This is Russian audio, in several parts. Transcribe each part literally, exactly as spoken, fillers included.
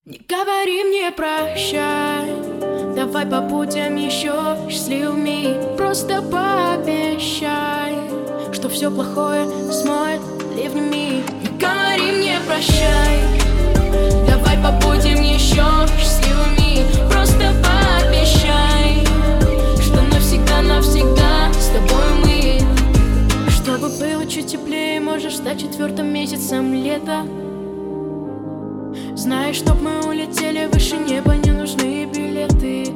Не говори мне прощай, давай побудем еще счастливыми. Просто пообещай, что все плохое смоет ливнями. Не говори мне прощай, давай побудем еще счастливыми. Просто пообещай, что навсегда-навсегда с тобой мы. Чтобы было чуть теплее, можешь стать четвертым месяцем лета. Знаешь, чтоб мы улетели выше неба, не нужны билеты.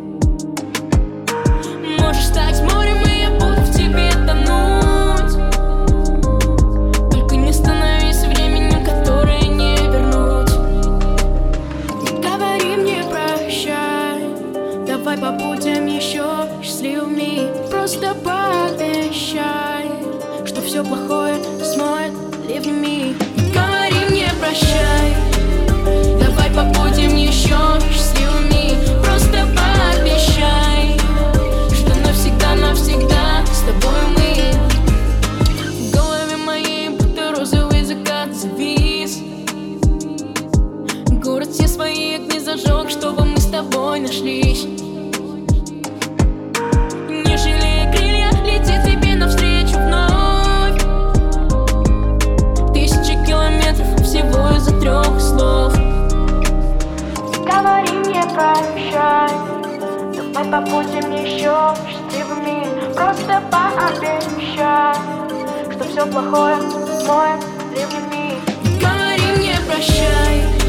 Можешь стать морем, и я буду в тебе тонуть. Только не становись временем, которое не вернуть. Не говори мне прощай, давай побудем еще счастливыми. Просто пообещай, что все плохое смоет ливнями. Не говори мне прощай, давай побудем еще счастливыми. Просто пообещай, что навсегда-навсегда с тобой мы. В голове моей будто розовый закат завис. Город все свои огни зажег, чтобы мы с тобой нашлись. Не жалея крылья, летит тебе навстречу вновь. Тысячи километров всего из-за трех слов. Говори мне прощай, давай побудем еще счастливыми. Просто пообещай, что все плохое смоет ливнями. Говори мне прощай,